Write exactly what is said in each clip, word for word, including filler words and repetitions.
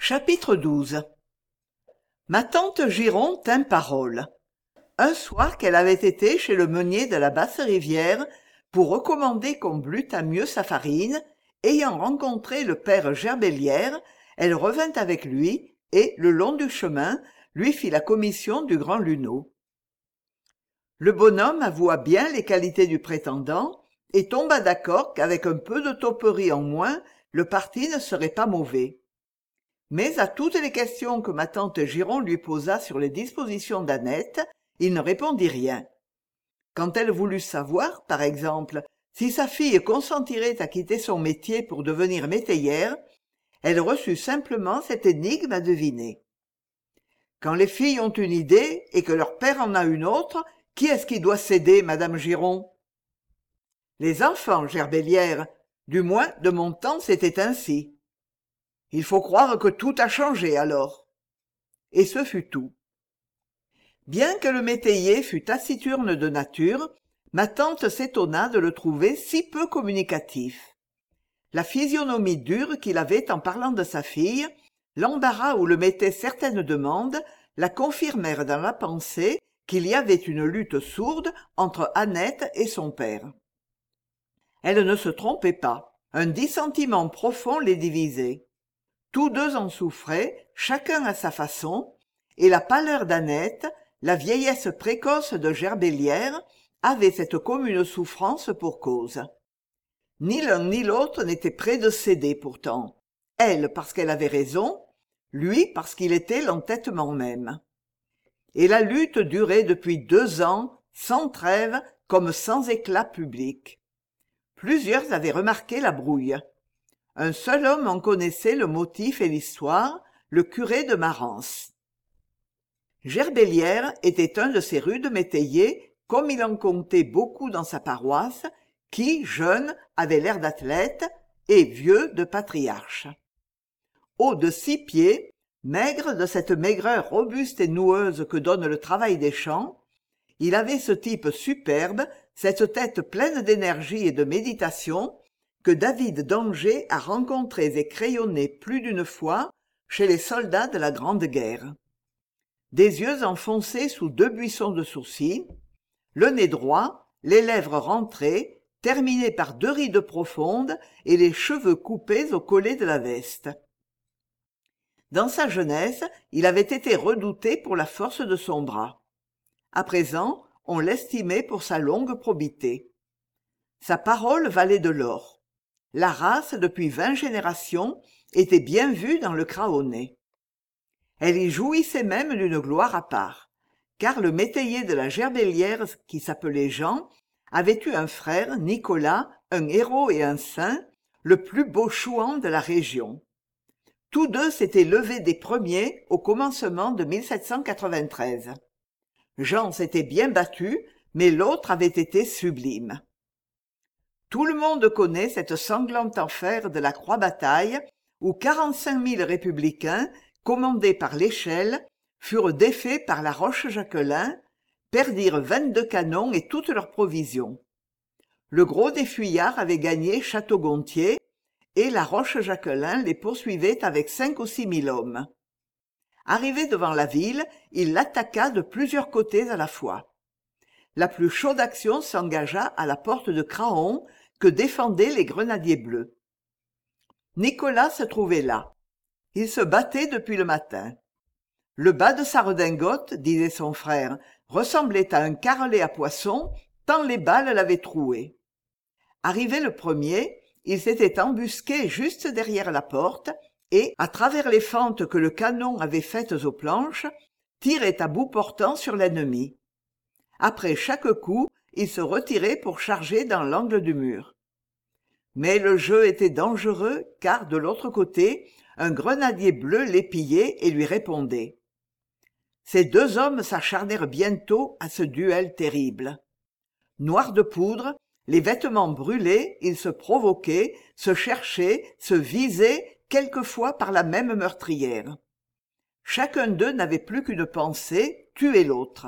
Chapitre douze. Ma tante Giron tint parole. Un soir qu'elle avait été chez le meunier de la Basse-Rivière pour recommander qu'on blût à mieux sa farine, ayant rencontré le père Gerbellière, elle revint avec lui et, le long du chemin, lui fit la commission du grand luneau. Le bonhomme avoua bien les qualités du prétendant et tomba d'accord qu'avec un peu de toperie en moins, le parti ne serait pas mauvais. Mais à toutes les questions que ma tante Giron lui posa sur les dispositions d'Annette, il ne répondit rien. Quand elle voulut savoir, par exemple, si sa fille consentirait à quitter son métier pour devenir métayère, elle reçut simplement cette énigme à deviner. Quand les filles ont une idée et que leur père en a une autre, qui est-ce qui doit céder, madame Giron? Les enfants, Gerbellière. Du moins, de mon temps, c'était ainsi. Il faut croire que tout a changé alors. Et ce fut tout. Bien que le métayer fût taciturne de nature, ma tante s'étonna de le trouver si peu communicatif. La physionomie dure qu'il avait en parlant de sa fille, l'embarras où le mettaient certaines demandes, la confirmèrent dans la pensée qu'il y avait une lutte sourde entre Annette et son père. Elle ne se trompait pas, un dissentiment profond les divisait. Tous deux en souffraient, chacun à sa façon, et la pâleur d'Annette, la vieillesse précoce de Gerbellière, avaient cette commune souffrance pour cause. Ni l'un ni l'autre n'était près de céder pourtant, elle parce qu'elle avait raison, lui parce qu'il était l'entêtement même. Et la lutte durait depuis deux ans, sans trêve, comme sans éclat public. Plusieurs avaient remarqué la brouille. Un seul homme en connaissait le motif et l'histoire, le curé de Marans. Gerbellière était un de ces rudes métayers, comme il en comptait beaucoup dans sa paroisse, qui, jeune, avait l'air d'athlète, et vieux de patriarche. Haut de six pieds, maigre de cette maigreur robuste et noueuse que donne le travail des champs, il avait ce type superbe, cette tête pleine d'énergie et de méditation, que David d'Angers a rencontrés et crayonnés plus d'une fois chez les soldats de la Grande Guerre. Des yeux enfoncés sous deux buissons de sourcils, le nez droit, les lèvres rentrées, terminées par deux rides profondes et les cheveux coupés au collet de la veste. Dans sa jeunesse, il avait été redouté pour la force de son bras. À présent, on l'estimait pour sa longue probité. Sa parole valait de l'or. La race, depuis vingt générations, était bien vue dans le Craonnet. Elle y jouissait même d'une gloire à part, car le métayer de la Gerbellière, qui s'appelait Jean, avait eu un frère, Nicolas, un héros et un saint, le plus beau chouan de la région. Tous deux s'étaient levés des premiers au commencement de mille sept cent quatre-vingt-treize. Jean s'était bien battu, mais l'autre avait été sublime. Tout le monde connaît cette sanglante affaire de la Croix-Bataille, où quarante-cinq mille républicains, commandés par l'Échelle, furent défaits par la Roche-Jacquelin, perdirent vingt-deux canons et toutes leurs provisions. Le gros des fuyards avait gagné Château-Gontier, et la Roche-Jacquelin les poursuivait avec cinq ou six mille hommes. Arrivé devant la ville, il l'attaqua de plusieurs côtés à la fois. La plus chaude action s'engagea à la porte de Craon, que défendaient les grenadiers bleus. Nicolas se trouvait là. Il se battait depuis le matin. Le bas de sa redingote, disait son frère, ressemblait à un carrelet à poisson, tant les balles l'avaient troué. Arrivé le premier, il s'était embusqué juste derrière la porte et, à travers les fentes que le canon avait faites aux planches, tirait à bout portant sur l'ennemi. Après chaque coup, il se retirait pour charger dans l'angle du mur. Mais le jeu était dangereux, car, de l'autre côté, un grenadier bleu l'épillait et lui répondait. Ces deux hommes s'acharnèrent bientôt à ce duel terrible. Noirs de poudre, les vêtements brûlés, ils se provoquaient, se cherchaient, se visaient, quelquefois par la même meurtrière. Chacun d'eux n'avait plus qu'une pensée, tuer l'autre.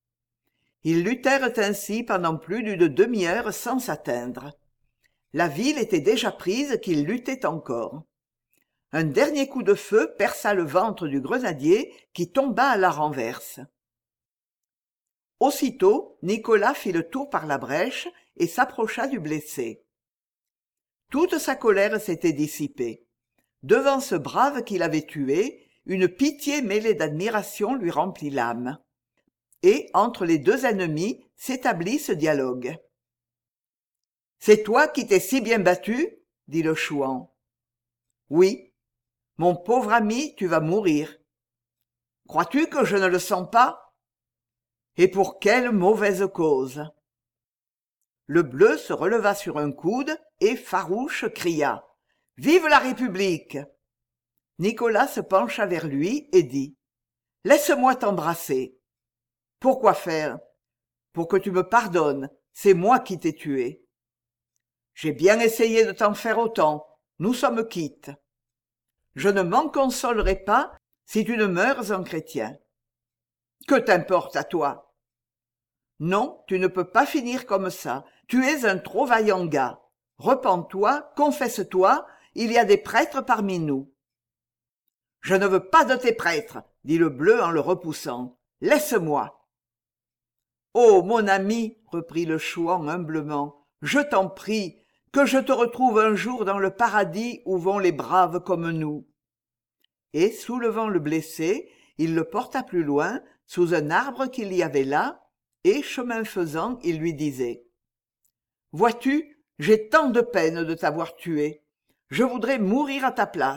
Ils luttèrent ainsi pendant plus d'une demi-heure sans s'atteindre. La ville était déjà prise qu'ils luttaient encore. Un dernier coup de feu perça le ventre du grenadier qui tomba à la renverse. Aussitôt, Nicolas fit le tour par la brèche et s'approcha du blessé. Toute sa colère s'était dissipée. Devant ce brave qu'il avait tué, une pitié mêlée d'admiration lui remplit l'âme. Et entre les deux ennemis s'établit ce dialogue. « C'est toi qui t'es si bien battu ?» dit le chouan. « Oui. Mon pauvre ami, tu vas mourir. Crois-tu que je ne le sens pas ? Et pour quelle mauvaise cause ?» Le bleu se releva sur un coude et, farouche, cria « Vive la République !» Nicolas se pencha vers lui et dit « Laisse-moi t'embrasser. »« Pourquoi faire ? Pour que tu me pardonnes, c'est moi qui t'ai tué. » « J'ai bien essayé de t'en faire autant. Nous sommes quittes. Je ne m'en consolerai pas si tu ne meurs un chrétien. Que t'importe à toi ? Non, tu ne peux pas finir comme ça. Tu es un trop vaillant gars. Repens-toi, confesse-toi, il y a des prêtres parmi nous. Je ne veux pas de tes prêtres, dit le bleu en le repoussant. Laisse-moi. Oh, mon ami, reprit le chouan humblement, je t'en prie, que je te retrouve un jour dans le paradis où vont les braves comme nous. Et, soulevant le blessé, il le porta plus loin, sous un arbre qu'il y avait là, et, chemin faisant, il lui disait « Vois-tu, j'ai tant de peine de t'avoir tué. Je voudrais mourir à ta place. »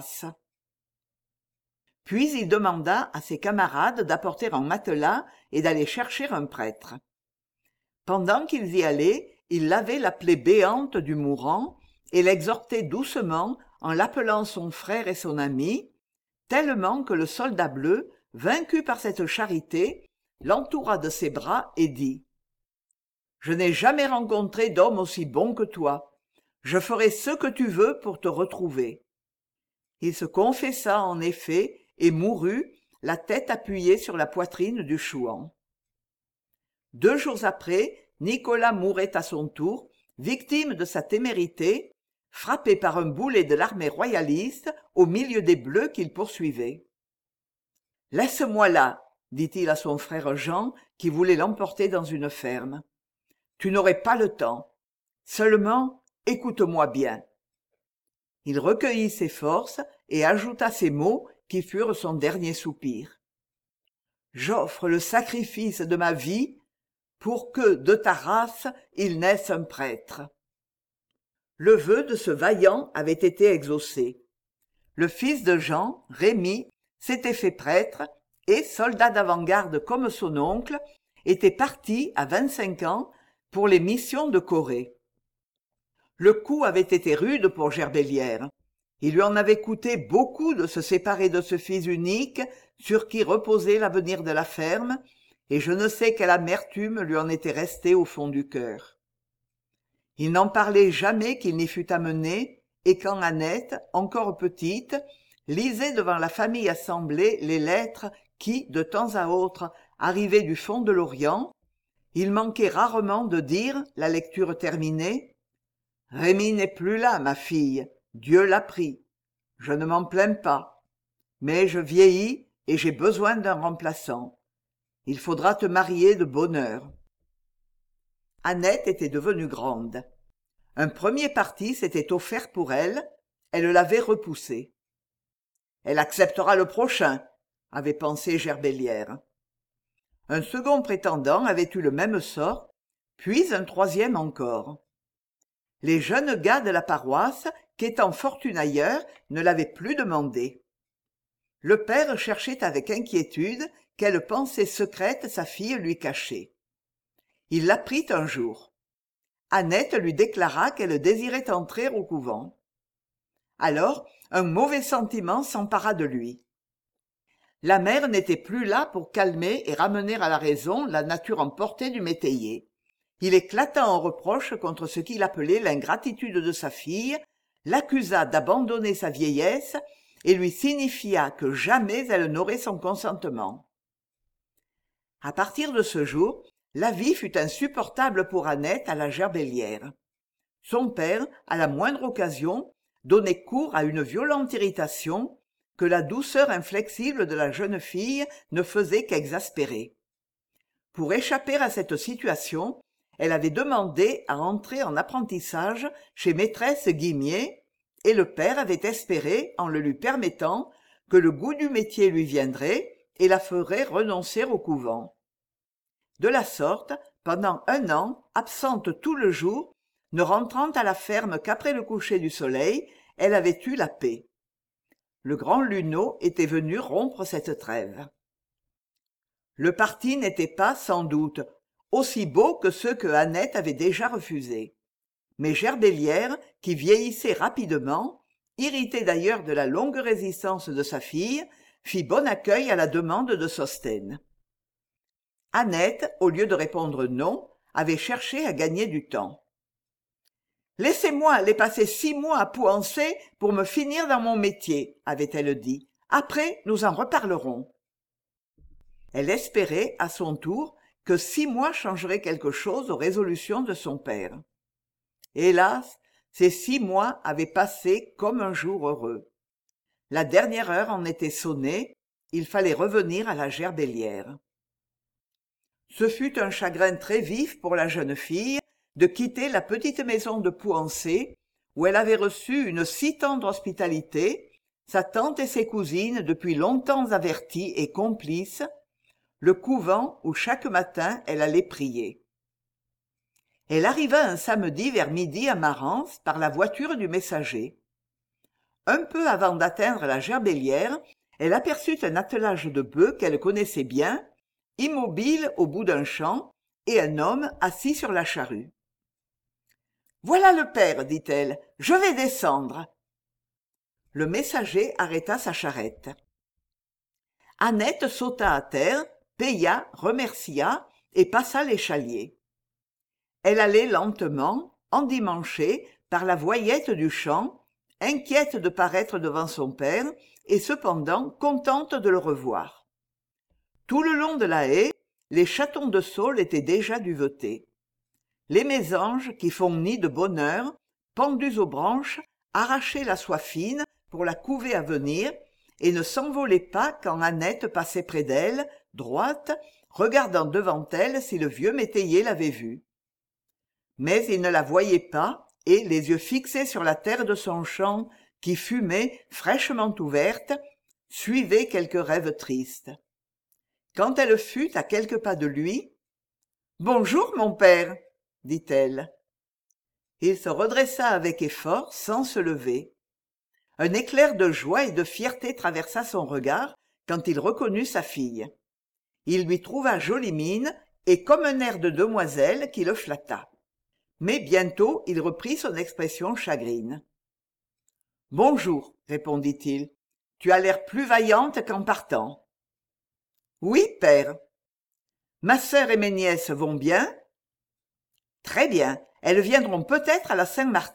Puis il demanda à ses camarades d'apporter un matelas et d'aller chercher un prêtre. Pendant qu'ils y allaient, il lavait la plaie béante du mourant et l'exhortait doucement en l'appelant son frère et son ami, tellement que le soldat bleu, vaincu par cette charité, l'entoura de ses bras et dit « Je n'ai jamais rencontré d'homme aussi bon que toi. Je ferai ce que tu veux pour te retrouver. » Il se confessa en effet et mourut, la tête appuyée sur la poitrine du chouan. Deux jours après, Nicolas mourait à son tour, victime de sa témérité, frappé par un boulet de l'armée royaliste au milieu des bleus qu'il poursuivait. « Laisse-moi là, dit-il à son frère Jean, qui voulait l'emporter dans une ferme. Tu n'aurais pas le temps. Seulement, écoute-moi bien. » Il recueillit ses forces et ajouta ces mots qui furent son dernier soupir. « J'offre le sacrifice de ma vie pour que, de ta race, il naisse un prêtre. » Le vœu de ce vaillant avait été exaucé. Le fils de Jean, Rémy, s'était fait prêtre et, soldat d'avant-garde comme son oncle, était parti, à vingt-cinq ans, pour les missions de Corée. Le coup avait été rude pour Gerbellière. Il lui en avait coûté beaucoup de se séparer de ce fils unique sur qui reposait l'avenir de la ferme, et je ne sais quelle amertume lui en était restée au fond du cœur. Il n'en parlait jamais qu'il n'y fût amené, et quand Annette, encore petite, lisait devant la famille assemblée les lettres qui, de temps à autre, arrivaient du fond de l'Orient, il manquait rarement de dire, la lecture terminée, « Rémy n'est plus là, ma fille, Dieu l'a pris. Je ne m'en plains pas, mais je vieillis et j'ai besoin d'un remplaçant. Il faudra te marier de bonne heure. » Annette était devenue grande. Un premier parti s'était offert pour elle, elle l'avait repoussé. « Elle acceptera le prochain, » avait pensé Gerbellière. Un second prétendant avait eu le même sort, puis un troisième encore. Les jeunes gars de la paroisse, qu'étant fortune ailleurs, ne l'avaient plus demandé. Le père cherchait avec inquiétude quelle pensée secrète sa fille lui cachait. Il l'apprit un jour. Annette lui déclara qu'elle désirait entrer au couvent. Alors, un mauvais sentiment s'empara de lui. La mère n'était plus là pour calmer et ramener à la raison la nature emportée du métayer. Il éclata en reproche contre ce qu'il appelait l'ingratitude de sa fille, l'accusa d'abandonner sa vieillesse et lui signifia que jamais elle n'aurait son consentement. À partir de ce jour, la vie fut insupportable pour Annette à la Gerbellière. Son père, à la moindre occasion, donnait cours à une violente irritation que la douceur inflexible de la jeune fille ne faisait qu'exaspérer. Pour échapper à cette situation, elle avait demandé à entrer en apprentissage chez maîtresse Guimier, et le père avait espéré, en le lui permettant, que le goût du métier lui viendrait et la ferait renoncer au couvent. De la sorte, pendant un an, absente tout le jour, ne rentrant à la ferme qu'après le coucher du soleil, elle avait eu la paix. Le grand Luneau était venu rompre cette trêve. Le parti n'était pas, sans doute, aussi beau que ceux que Annette avait déjà refusés. Mais Gerbellière, qui vieillissait rapidement, irritée d'ailleurs de la longue résistance de sa fille, fit bon accueil à la demande de Sosthène. Annette, au lieu de répondre non, avait cherché à gagner du temps. « Laissez-moi aller passer six mois à Pouancé pour me finir dans mon métier, » avait-elle dit. « Après, nous en reparlerons. » Elle espérait, à son tour, que six mois changeraient quelque chose aux résolutions de son père. Hélas, ces six mois avaient passé comme un jour heureux. La dernière heure en était sonnée, il fallait revenir à la Gerbellière. Ce fut un chagrin très vif pour la jeune fille de quitter la petite maison de Pouancé, où elle avait reçu une si tendre hospitalité, sa tante et ses cousines depuis longtemps averties et complices, le couvent où chaque matin elle allait prier. Elle arriva un samedi vers midi à Marans par la voiture du messager. Un peu avant d'atteindre la Gerbellière, elle aperçut un attelage de bœufs qu'elle connaissait bien, immobile au bout d'un champ, et un homme assis sur la charrue. « Voilà le père, dit-elle, je vais descendre. » Le messager arrêta sa charrette. Annette sauta à terre, paya, remercia et passa l'échalier. Elle allait lentement, endimanchée, par la voyette du champ, inquiète de paraître devant son père et cependant contente de le revoir. Tout le long de la haie, les chatons de saule étaient déjà duvetés. Les mésanges, qui font nid de bonne heure, pendus aux branches, arrachaient la soie fine pour la couvée à venir et ne s'envolaient pas quand Annette passait près d'elle, droite, regardant devant elle si le vieux métayer l'avait vue. Mais il ne la voyait pas et, les yeux fixés sur la terre de son champ, qui fumait, fraîchement ouverte, suivait quelque rêve triste. Quand elle fut à quelques pas de lui, « Bonjour, mon père !» dit-elle. Il se redressa avec effort, sans se lever. Un éclair de joie et de fierté traversa son regard quand il reconnut sa fille. Il lui trouva jolie mine et comme un air de demoiselle qui le flatta. Mais bientôt il reprit son expression chagrine. « Bonjour, répondit-il. Tu as l'air plus vaillante qu'en partant. »« Oui, père. »« Ma sœur et mes nièces vont bien ?»« Très bien, elles viendront peut-être à la Saint-Martin. »«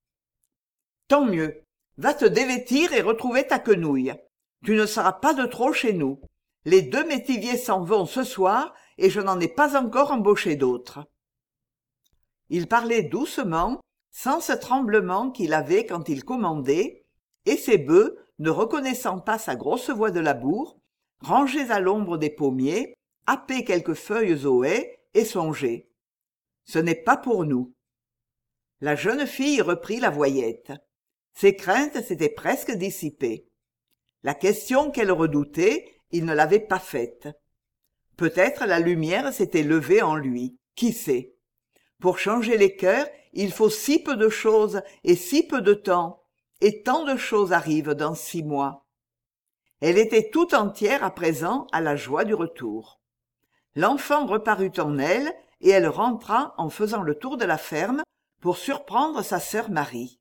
Tant mieux. Va te dévêtir et retrouver ta quenouille. Tu ne seras pas de trop chez nous. Les deux métiviers s'en vont ce soir et je n'en ai pas encore embauché d'autres. » Il parlait doucement, sans ce tremblement qu'il avait quand il commandait, et ses bœufs, ne reconnaissant pas sa grosse voix de labour, rangés à l'ombre des pommiers, happaient quelques feuilles au haies et songeaient. Ce n'est pas pour nous. La jeune fille reprit la voyette. Ses craintes s'étaient presque dissipées. La question qu'elle redoutait, il ne l'avait pas faite. Peut-être la lumière s'était levée en lui, qui sait. Pour changer les cœurs, il faut si peu de choses et si peu de temps, et tant de choses arrivent dans six mois. Elle était tout entière à présent à la joie du retour. L'enfant reparut en elle, et elle rentra en faisant le tour de la ferme pour surprendre sa sœur Marie.